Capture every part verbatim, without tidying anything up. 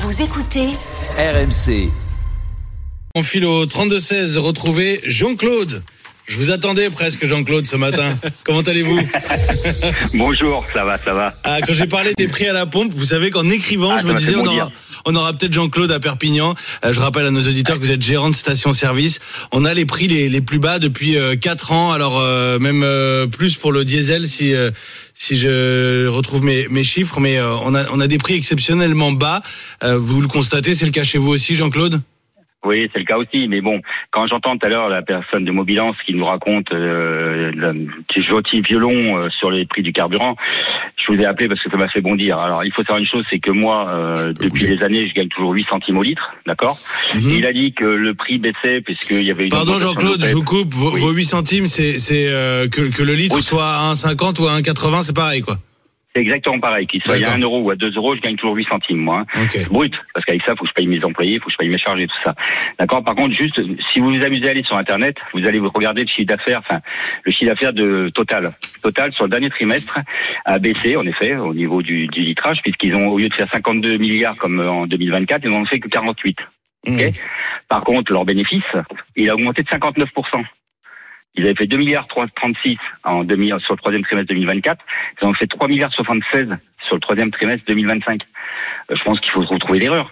Vous écoutez R M C. On file au trente-deux seize, retrouver Jean-Claude. Je vous attendais presque, Jean-Claude, ce matin. Comment allez-vous ? Bonjour, ça va, ça va. Ah, quand j'ai parlé des prix à la pompe, vous savez qu'en écrivant, ah, je me disais, on aura, on aura peut-être Jean-Claude à Perpignan. Euh, je rappelle à nos auditeurs que vous êtes gérant de station-service. On a les prix les, les plus bas depuis euh, quatre ans, alors euh, même euh, plus pour le diesel si euh, si je retrouve mes, mes chiffres. Mais euh, on a on a des prix exceptionnellement bas. Euh, vous le constatez, c'est le cas chez vous aussi, Jean-Claude ? Oui, c'est le cas aussi, mais bon, quand j'entends tout à l'heure la personne de Mobilance qui nous raconte euh, le, qui joue au violon euh, sur les prix du carburant, je vous ai appelé parce que ça m'a fait bondir. Alors, il faut savoir une chose, c'est que moi, euh, depuis bouger. des années, je gagne toujours huit centimes au litre, d'accord ? Mm-hmm. Il a dit que le prix baissait puisqu'il y avait une... Pardon Jean-Claude, je vous coupe, vos, oui. vos huit centimes, c'est, c'est euh, que, que le litre oui. soit à un cinquante ou à un quatre-vingts, c'est pareil, quoi. C'est exactement pareil. Qu'il soit à un euro ou à deux euros, je gagne toujours huit centimes, moi. Hein. Okay. C'est brut. Parce qu'avec ça, il faut que je paye mes employés, il faut que je paye mes charges et tout ça. D'accord? Par contre, juste, si vous vous amusez à aller sur Internet, vous allez vous regarder le chiffre d'affaires, enfin, le chiffre d'affaires de Total. Total, sur le dernier trimestre, a baissé, en effet, au niveau du, du litrage, puisqu'ils ont, au lieu de faire cinquante-deux milliards comme en deux mille vingt-quatre, ils n'en ont fait que quarante-huit. Mmh. Okay? Par contre, leur bénéfice, il a augmenté de cinquante-neuf pour cent. Ils avaient fait deux milliards trente-six en demi, sur le troisième trimestre deux mille vingt-quatre. Ils ont fait trois milliards soixante-seize sur le troisième trimestre deux mille vingt-cinq. Euh, je pense qu'il faut retrouver l'erreur.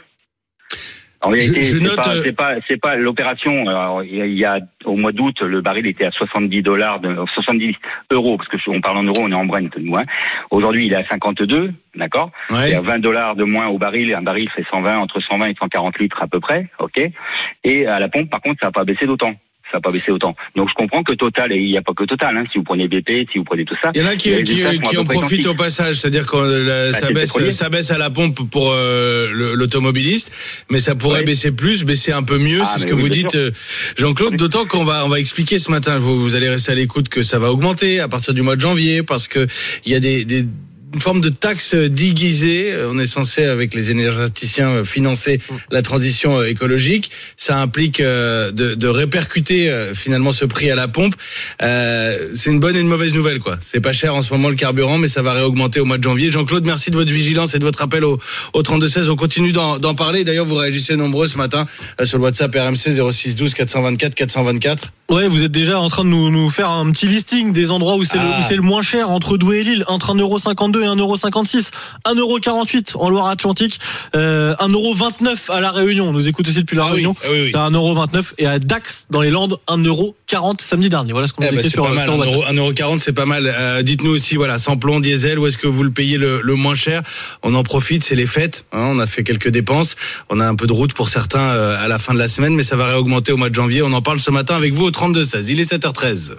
En réalité, je, je c'est, note pas, euh... c'est pas, c'est pas l'opération. Alors, il y a, au mois d'août, le baril était à soixante-dix dollars, de, soixante-dix euros, parce que on parle en euros, on est en Brent, nous, hein. Aujourd'hui, il est à cinquante-deux, d'accord? Ouais. Il y a vingt dollars de moins au baril. Un baril fait cent vingt, entre cent vingt et cent quarante litres à peu près, ok? Et à la pompe, par contre, ça n'a pas baissé d'autant. Ça n'a pas baissé autant. Donc je comprends que Total, et il n'y a pas que Total, hein, si vous prenez B P, si vous prenez tout ça. Il y en a qui, qui, qui en profitent au passage, c'est-à-dire que euh, bah, ça, baisse, ça baisse à la pompe pour euh, le, l'automobiliste, mais ça pourrait ouais. baisser plus, baisser un peu mieux, ah, c'est ce que oui, vous dites, sûr. Jean-Claude, oui. D'autant qu'on va, on va expliquer ce matin, vous, vous allez rester à l'écoute, que ça va augmenter à partir du mois de janvier, parce que il y a des... des une forme de taxe déguisée. On est censé, avec les énergéticiens, financer la transition écologique. Ça implique de, de répercuter finalement ce prix à la pompe. Euh, c'est une bonne et une mauvaise nouvelle, quoi. C'est pas cher en ce moment le carburant, mais ça va réaugmenter au mois de janvier. Jean-Claude, merci de votre vigilance et de votre appel au, au trente-deux seize. On continue d'en, d'en parler. D'ailleurs, vous réagissez nombreux ce matin sur le WhatsApp R M C zéro six douze quatre cent vingt-quatre quatre cent vingt-quatre. Ouais, vous êtes déjà en train de nous, nous faire un petit listing des endroits où c'est, ah. le, où c'est le moins cher entre Douai et Lille, entre un euro cinquante-deux et un euro cinquante-six, un euro quarante-huit en Loire-Atlantique, euh, un euro vingt-neuf à La Réunion. On nous écoute aussi depuis La ah Réunion. Oui, oui, oui. C'est un euro vingt-neuf, et à Dax dans les Landes, un euro quarante samedi dernier. Voilà ce qu'on a eh dit bah, sur, sur, sur WhatsApp. un euro quarante, c'est pas mal. Euh, dites-nous aussi, voilà, samplon, diesel, où est-ce que vous le payez le, le moins cher? On en profite, c'est les fêtes. Hein, on a fait quelques dépenses. On a un peu de route pour certains euh, à la fin de la semaine, mais ça va réaugmenter au mois de janvier. On en parle ce matin avec vous au trente-deux seize. Il est sept heures treize.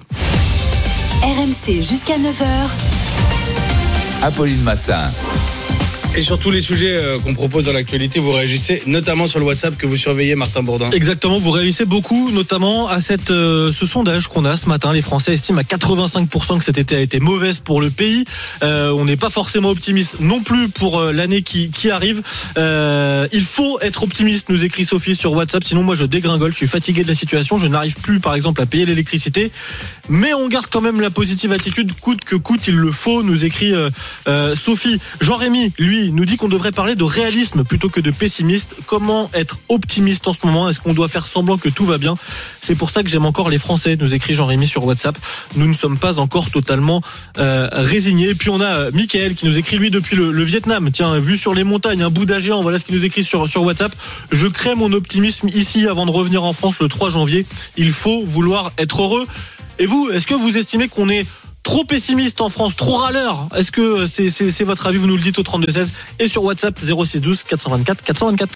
R M C jusqu'à neuf heures. Apolline Matin. Et sur tous les sujets euh, qu'on propose dans l'actualité, vous réagissez notamment sur le WhatsApp que vous surveillez, Martin Bourdin. Exactement, vous réagissez beaucoup, notamment à cette, euh, ce sondage qu'on a ce matin. Les Français estiment à quatre-vingt-cinq pour cent que cet été a été mauvaise pour le pays. Euh, on n'est pas forcément optimiste non plus pour euh, l'année qui, qui arrive. Euh, il faut être optimiste, nous écrit Sophie sur WhatsApp. Sinon, moi, je dégringole, je suis fatigué de la situation. Je n'arrive plus, par exemple, à payer l'électricité. Mais on garde quand même la positive attitude, coûte que coûte, il le faut, nous écrit euh, euh, Sophie. Jean-Rémy, lui, nous dit qu'on devrait parler de réalisme plutôt que de pessimiste. Comment être optimiste en ce moment? Est-ce qu'on doit faire semblant que tout va bien? C'est pour ça que j'aime encore les Français, nous écrit Jean-Rémy sur WhatsApp. Nous ne sommes pas encore totalement euh, résignés. Et puis on a euh, Mickaël qui nous écrit lui depuis le, le Vietnam. Tiens, vu sur les montagnes, un Bouddha géant, voilà ce qu'il nous écrit sur, sur WhatsApp. Je crée mon optimisme ici avant de revenir en France le trois janvier. Il faut vouloir être heureux. Et vous, est-ce que vous estimez qu'on est trop pessimiste en France, trop râleur? Est-ce que c'est, c'est, c'est votre avis? Vous nous le dites au trente-deux seize et sur WhatsApp zéro six douze quatre cent vingt-quatre quatre cent vingt-quatre.